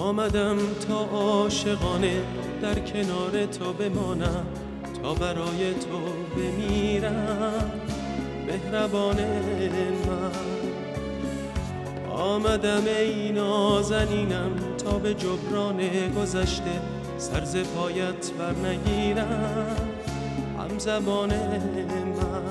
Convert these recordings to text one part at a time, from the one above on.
آمدم تا عاشقانه در کنار تو بمانم، تا برای تو بمیرم مهربان من. آمدم ای نازنینم تا به جبران گذشته سر ز پایت بر نگیرم همزبان من.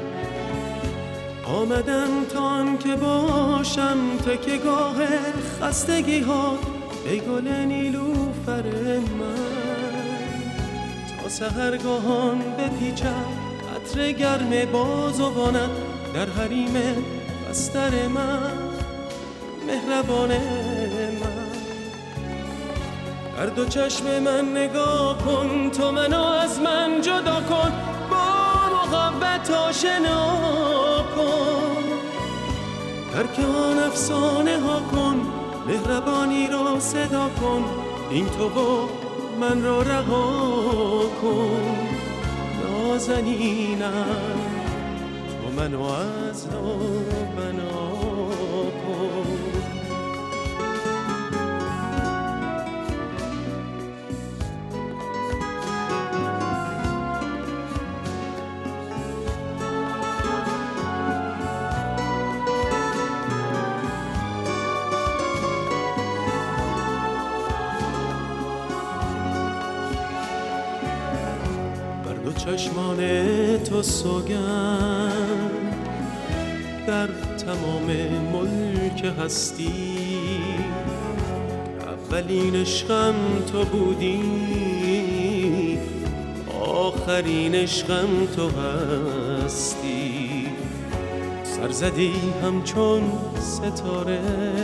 آمدم تا آن که باشم تکیه‌گاه خستگی ها ای گل نیلوفر من. تا سحرگاهان بپیچم عطر گرم بازوانت در حریم بستر من مهربان من. در دو چشم من نگاه کن، تو منو از من جدا کن، با محبت آشنا کن. ترک آن افسانه ها کن، مهربانی را صدا کن، این تو و من را رها کن. نازنینم تو منو از نو بنا کن. دو چشمان تو سوگند در تمام ملک هستی، اولین عشقم تو بودی، آخرین عشقم تو هستی. سر زدی همچون ستاره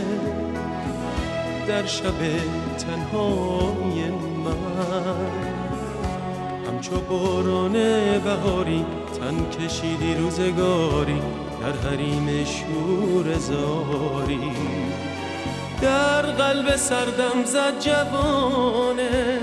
در شب تنهای من، همچو باران بهاری تن کشیدی روزگاری در حریم شور زاری. در قلب سردم زد جوانه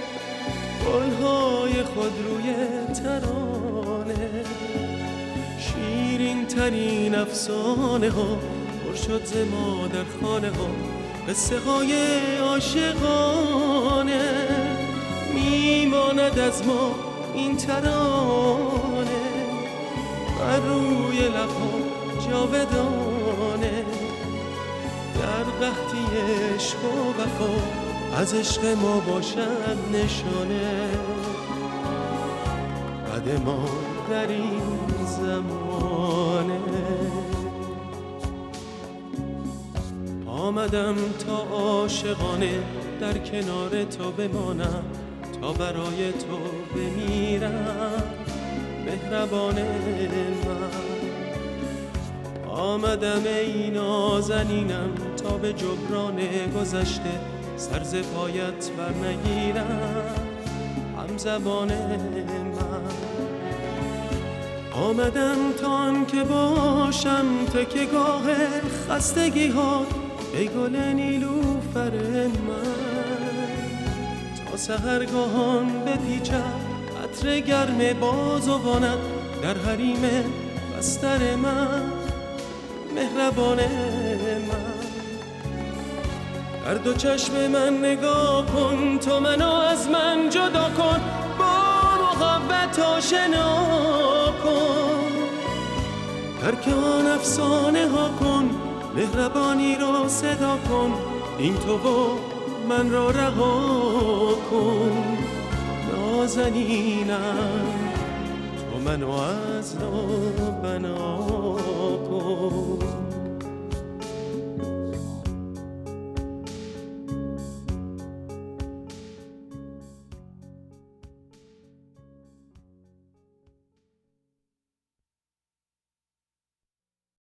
گلهای خود روی ترانه، شیرین ترین افسانه ها پر شد ز ما در خانه ها، قصه های عاشقانه میماند از ما این ترانه بر روی لبها جاودانه. در قحطی عشق و وفا از عشق ما باشد نشانه، قد ما در این زمانه. آمدم تا عاشقانه در کنار تو بمانم، تا برای تو بمیرم مهربان من. آمدم ای نازنینم تا به جبران گذشته سر ز پایت بر نگیرم همزبان من. آمدم تا آن که باشم تکیه‌گاه خستگی ها ای گل نیلوفر من. تا سحرگاهان بپیچم عطر گرم بازوانت در حریم بستر من مهربان من. در دو چشم من نگاه کن، تو منو از من جدا کن، با محبت آشنا کن. ترک آن افسانه ها کن، مهربانی را صدا کن، این تو و من را رها کن. نازنینم تو منو از نو بنا کن.